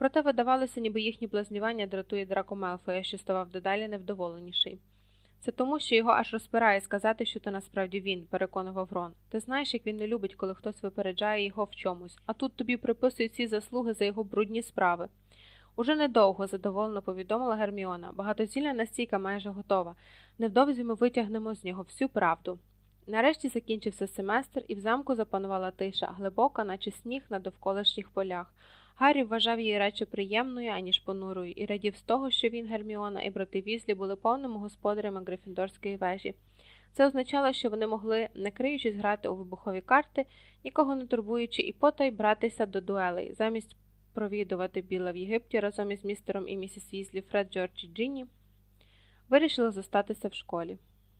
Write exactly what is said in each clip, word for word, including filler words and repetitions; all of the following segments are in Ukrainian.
Проте видавалося, ніби їхнє блазнювання дратує Драко Мелфоя, що ставав дедалі невдоволеніший. Це тому, що його аж розпирає сказати, що то насправді він, переконував Рон. Ти знаєш, як він не любить, коли хтось випереджає його в чомусь, а тут тобі приписують всі заслуги за його брудні справи. Уже недовго, задоволено повідомила Герміона. Багатозільна настійка майже готова. Невдовзі ми витягнемо з нього всю правду. Нарешті закінчився семестр, і в замку запанувала тиша, глибока, наче сніг на довколишніх полях. Гаррі вважав її радше приємною, аніж понурою, і радів з того, що він, Герміона і брати Візлі були повними господарями Грифіндорської вежі. Це означало, що вони могли, не криючись, грати у вибухові карти, нікого не турбуючи, і потай братися до дуелей, замість провідувати Біла в Єгипті разом із містером і місіс Візлі, Фред, Джордж і Джинні, вирішили зостатися в школі.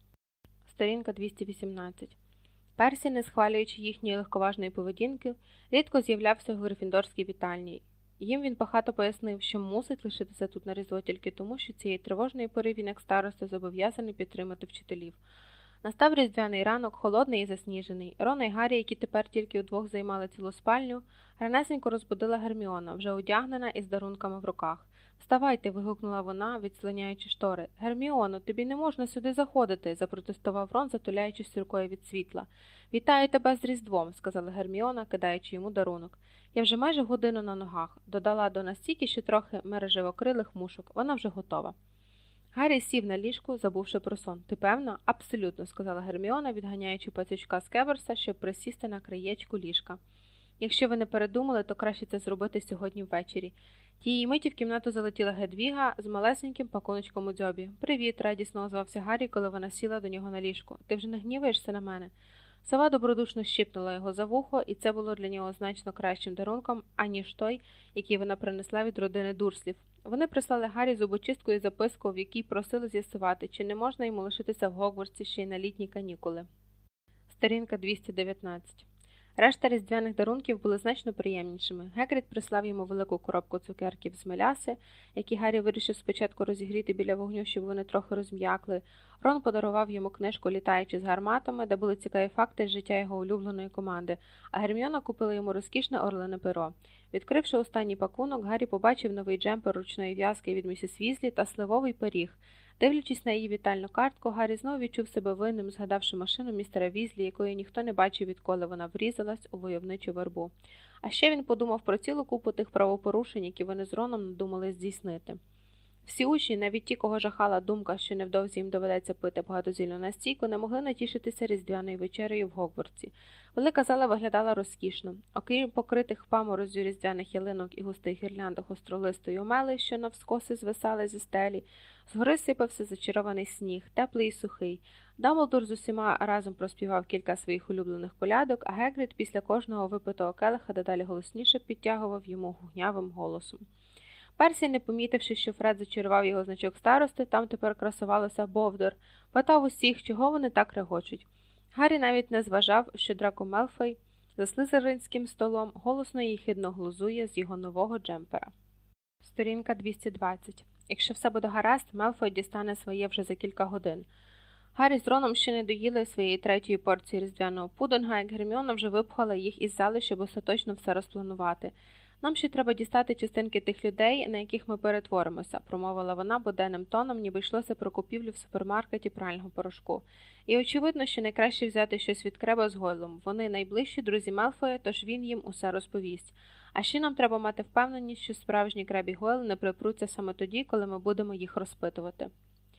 Сторінка двісті вісімнадцять. Персі, не схвалюючи їхньої легковажної поведінки, рідко з'являвся в Грифіндорській вітальні. Їм він багато пояснив, що мусить лишитися тут на Різдво тільки тому, що цієї тривожної пори він, як староста, зобов'язаний підтримати вчителів. Настав різдвяний ранок, холодний і засніжений. Рона і Гаррі, які тепер тільки удвох займали цілу спальню, ранесенько розбудила Герміона, вже одягнена і з дарунками в руках. «Вставайте!» – вигукнула вона, відслоняючи штори. «Герміоно, тобі не можна сюди заходити!» – запротестував Рон, затуляючись рукою від світла. «Вітаю тебе з Різдвом!» – сказала Герміона, кидаючи йому дарунок. «Я вже майже годину на ногах», – додала до настільки, що трохи мережевокрилих мушок. «Вона вже готова». Гаррі сів на ліжку, забувши про сон. «Ти певна?» «Абсолютно», – сказала Герміона, відганяючи пацючка з Кеверса, щоб присісти на краєчку ліжка. «Якщо ви не передумали, то краще це зробити сьогодні ввечері». Тієї миті в кімнату залетіла Гедвіга з малесеньким пакуночком у дзьобі. «Привіт», – радісно озвався Гаррі, коли вона сіла до нього на ліжку. «Ти вже не гніваєшся на мене?» Сова добродушно щипнула його за вухо, і це було для нього значно кращим дарунком, аніж той, який вона принесла від родини Дурслів. Вони прислали Гаррі зубочистку і записку, в якій просили з'ясувати, чи не можна йому лишитися в Гогвартсі ще й на літні канікули. Сторінка двісті дев'ятнадцять. Решта різдвяних дарунків були значно приємнішими. Гегрід прислав йому велику коробку цукерків з меляси, які Гаррі вирішив спочатку розігріти біля вогню, щоб вони трохи розм'якли. Рон подарував йому книжку «Літаючи з гарматами», де були цікаві факти з життя його улюбленої команди, а Герміона купила йому розкішне орлине перо. Відкривши останній пакунок, Гаррі побачив новий джемпер ручної в'язки від місіс Візлі та сливовий пиріг. Дивлячись на її вітальну картку, Гаррі знову відчув себе винним, згадавши машину містера Візлі, якої ніхто не бачив, відколи вона врізалась у войовничу вербу. А ще він подумав про цілу купу тих правопорушень, які вони з Роном надумали здійснити. Всі учні, навіть ті, кого жахала думка, що невдовзі їм доведеться пити багатозільну настійку, не могли натішитися різдвяною вечерею в Гогвартсі. Велика зала виглядала розкішно. Окрім покритих паморозю різдвяних ялинок і густих гірляндах остролистої омели, що навскоси звисали зі стелі, згори сипався зачарований сніг, теплий і сухий. Дамблдор з усіма разом проспівав кілька своїх улюблених колядок, а Гегрід після кожного випитого келиха дедалі голосніше підтягував йому гугнявим голосом. Персі, не помітивши, що Фред зачарував його значок старости, там тепер красувалося Бовдор, питав усіх, чого вони так регочуть. Гаррі навіть не зважав, що Драко Мелфой за слизеринським столом голосно і хидно глузує з його нового джемпера. Сторінка двісті двадцять. Якщо все буде гаразд, Мелфой дістане своє вже за кілька годин. Гаррі з Роном ще не доїли своєї третьої порції різдвяного пудинга, як Герміона вже випхала їх із зали, щоб остаточно все розпланувати. «Нам ще треба дістати частинки тих людей, на яких ми перетворимося», – промовила вона буденним тоном, ніби йшлося про купівлю в супермаркеті прального порошку. «І очевидно, що найкраще взяти щось від Креба з Гойлом. Вони найближчі друзі Мелфоя, тож він їм усе розповість. А ще нам треба мати впевненість, що справжні Креб і Гойл не припруться саме тоді, коли ми будемо їх розпитувати».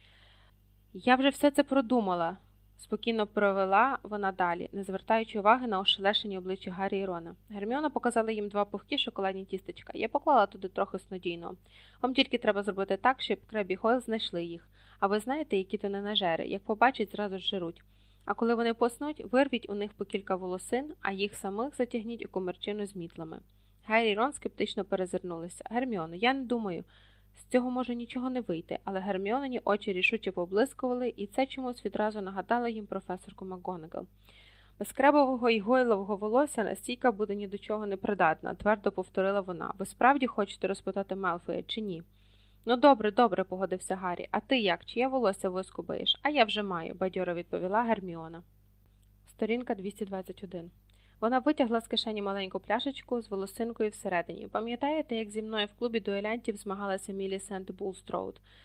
«Я вже все це продумала», – спокійно провела вона далі, не звертаючи уваги на ошелешені обличчя Гаррі і Рона. Герміона показала їм два пухкі шоколадні тістечка. «Я поклала туди трохи снодійного. Вам тільки треба зробити так, щоб Креб і Гойл знайшли їх. А ви знаєте, які то ненажери. Як побачать, зразу ж жируть. А коли вони поснуть, вирвіть у них по кілька волосин, а їх самих затягніть у комірчину з мітлами». Гаррі і Рон скептично перезирнулися. «Герміоно, я не думаю. З цього може нічого не вийти», але Герміонині очі рішуче поблискували, і це чомусь відразу нагадало їм професорку МакГонагал. «Без кребового і гойлового волосся настійка буде ні до чого не придатна», – твердо повторила вона. «Ви справді хочете розпитати Мелфоя чи ні?» «Ну добре, добре», – погодився Гаррі. «А ти як? Чиє волосся вискубаєш?» «А я вже маю», – бадьоро відповіла Герміона. Сторінка двісті двадцять один. Вона витягла з кишені маленьку пляшечку з волосинкою всередині. Пам'ятаєте, як зі мною в клубі дуелянтів змагалася Мілісент Булстроуд?